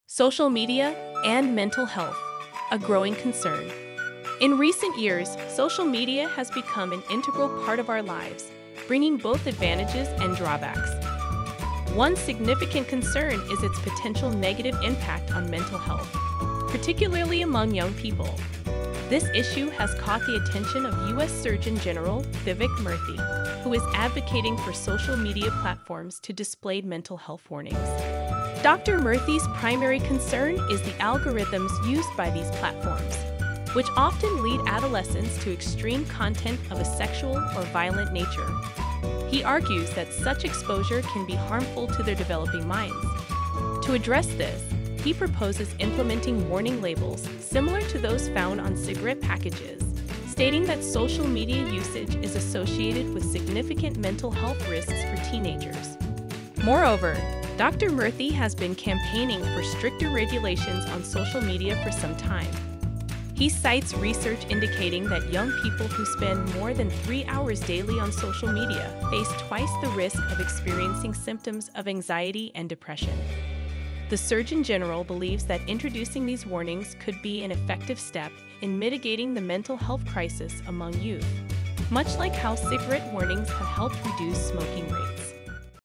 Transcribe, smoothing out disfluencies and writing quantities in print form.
social media, and mental health, a growing concern. In recent years, social media has become an integral part of our lives, bringing both advantages and drawbacks. One significant concern is its potential negative impact on mental health, particularly among young people. This issue has caught the attention of U.S. Surgeon General Vivek Murthy, who is advocating for social media platforms to display mental health warnings. Dr. Murthy's primary concern is the algorithms used by these platforms, which often lead adolescents to extreme content of a sexual or violent nature. He argues that such exposure can be harmful to their developing minds. To address this, he proposes implementing warning labels similar to those found on cigarette packages, stating that social media usage is associated with significant mental health risks for teenagers. Moreover, Dr. Murthy has been campaigning for stricter regulations on social media for some time. He cites research indicating that young people who spend more than 3 hours daily on social media face twice the risk of experiencing symptoms of anxiety and depression. The Surgeon General believes that introducing these warnings could be an effective step in mitigating the mental health crisis among youth, much like how cigarette warnings have helped reduce smoking rates.